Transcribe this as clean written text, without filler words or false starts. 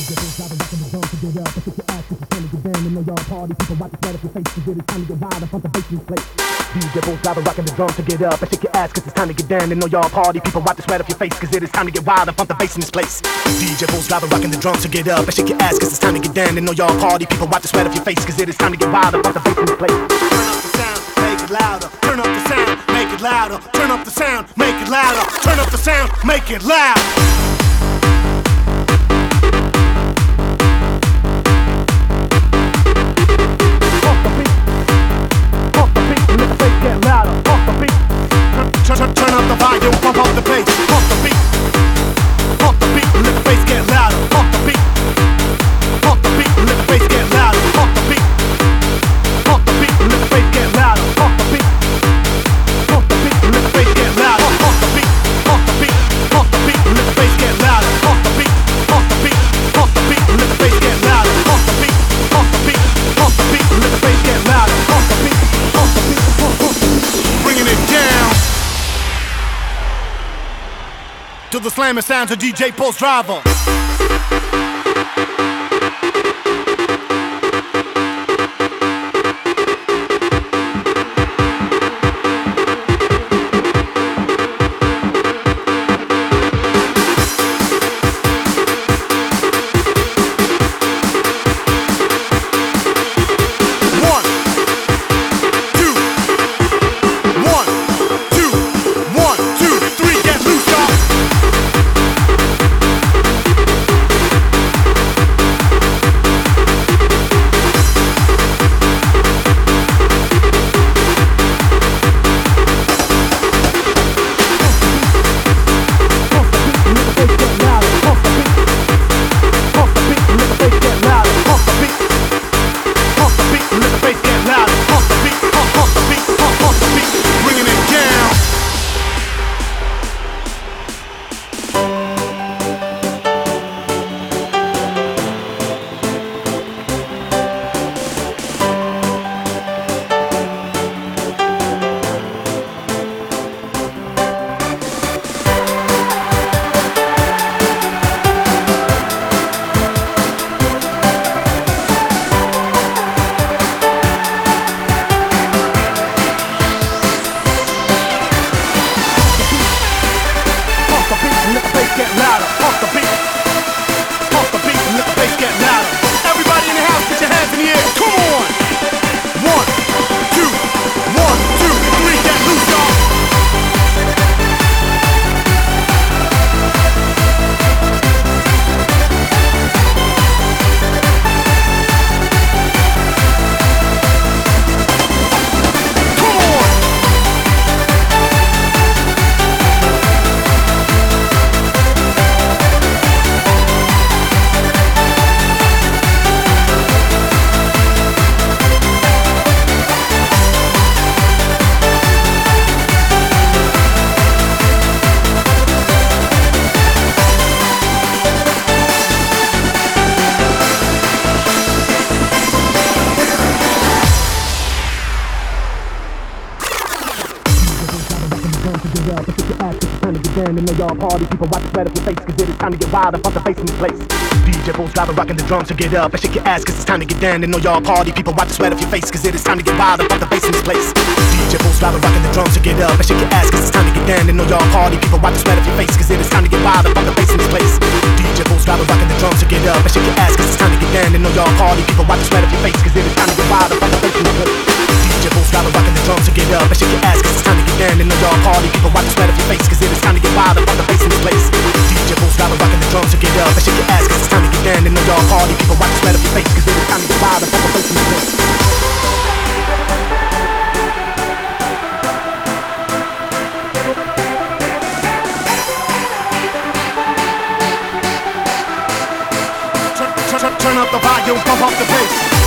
DJ Bulls drive and rockin' the drums to get up and shake your ass 'cause it's time to get down. And know y'all party people, wipe the sweat off your face 'cause it is time to get wild and pump the bass in this place. DJ Bulls drive and rockin' the drums to get up and shake your ass 'cause it's time to get down. And know y'all party people, wipe the sweat off your face 'cause it is time to get wild and pump the bass in this place. Turn up the sound, make it louder. Turn up the sound, make it louder. Turn up the sound, make it louder. Turn up the sound, make it loud. Get louder, pump the beat. Turn up the volume, pump up the bass. Pump the beat, let the bass get louder. Pump the beat, let the bass get louder. Pump the beat, let the bass get louder. Pump the beat, let the bass get louder. Pump the beat, let the bass get louder. Pump the beat, let the bass get louder. Pump the beat, let the bass get louder. Pump the beat, bringing it down to the slamming sounds of DJ Pulse Driver. And know y'all party people, wipe the sweat off your face 'cause it is time to get wild and pump the bass in this place. DJ Bulls drive and rockin' the drums to get up and shake your ass 'cause it's time to get down. And know y'all party people, wipe the sweat off your face 'cause it is time to get wild and pump the bass in this place. DJ Bulls drive and rockin' the drums to get up and shake your ass 'cause it's time to get down. And know y'all party people, wipe the sweat off your face 'cause it is time to get wild and pump the bass in this place. DJ Bulls drive and rockin' the drums to get up and shake your ass 'cause it's time to get down. And know y'all party people, wipe the sweat off your face 'cause it is time to get wild and pump the bass in this place. DJ Bulls drive and rockin' the drums to get up and shake your ass 'cause it's time to get down. And know y'all party people, wipe the sweat off your face 'cause it is time to get wild and pump the bass in this place. DJ Bulls drive and rockin' the drums to get up and shake your ass 'cause it's time to get down. And know y'all party people, wipe the sweat off your face 'cause it is time to get wild and pump the bass in this place. Turn up the volume, pump up the bass.